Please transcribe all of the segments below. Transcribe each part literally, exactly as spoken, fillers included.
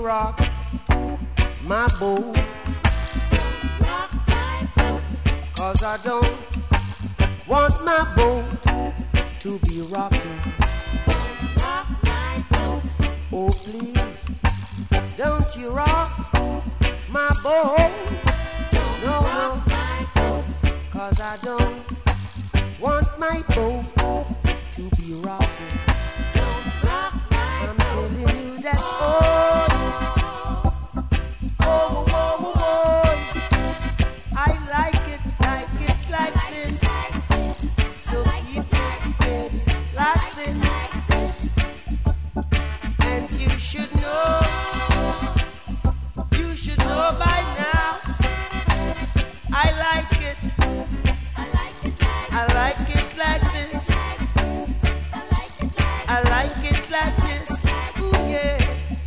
rock my boat. Rock my boat. Cause I don't want my boat to be rocking. Don't rock my boat. Oh please, don't you rock my boat. Don't No, rock no. my boat. Cause I don't want my boat to be rocking. Don't rock my I'm boat. telling you that, oh, oh, oh, oh, oh, I like it, like it, like this. So keep it steady, like this. And you should know, you should know by now. I like it, I like it like I like it like this. I like it like I like it like this. Ooh yeah,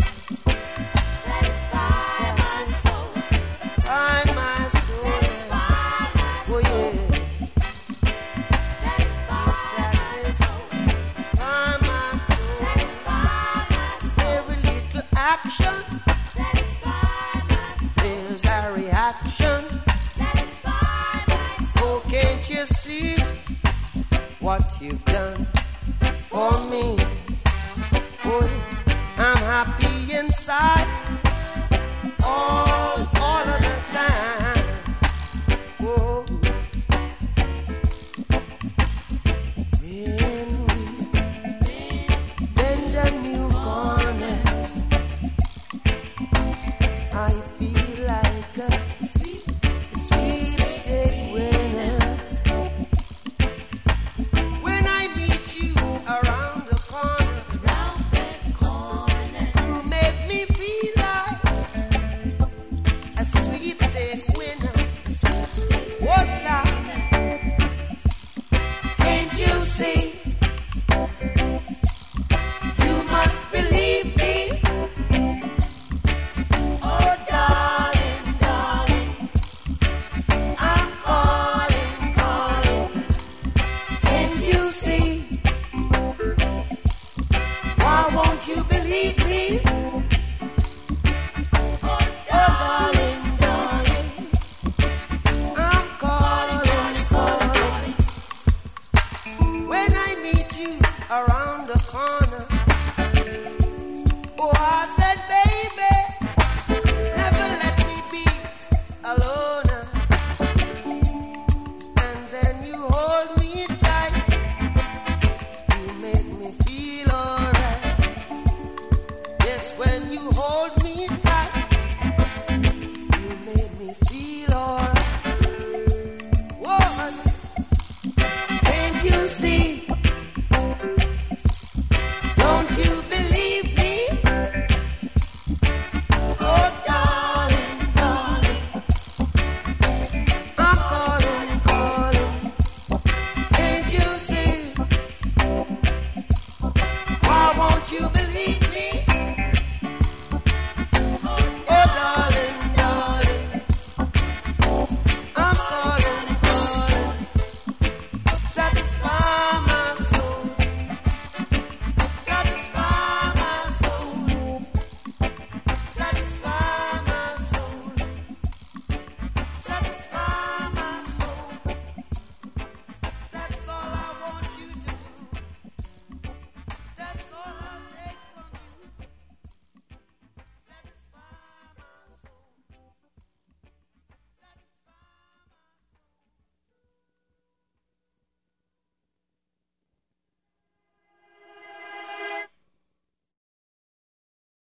satisfy my soul. find my soul. Satisfy my Oh yeah, satisfy my soul. find my soul. Satisfy my soul. Every little action, Satisfy my soul. there's a reaction. Satisfy my soul. Oh, can't you see what you've done for me? Oh, I'm happy inside all, all of the time. Oh, when we bend the new corners, I feel like a sweet, sweepstake winner. When I meet you around the corner, Round that corner. you make me feel like a sweepstake winner. Watch out, can't you see? You must believe me. Oh, darling, darling, I'm calling, calling. Can't you see? Why won't you believe me? Oh, darling, darling, I'm calling, calling. When I meet you around the corner, oh, I said, baby, never let me be alone. And then you hold me tight, you make me feel alright. Yes, when you hold me tight, you make me feel alright. Woman, can't you see? Don't you believe me? Oh, darling, darling, I'm calling, calling. Can't you see? Why won't you believe?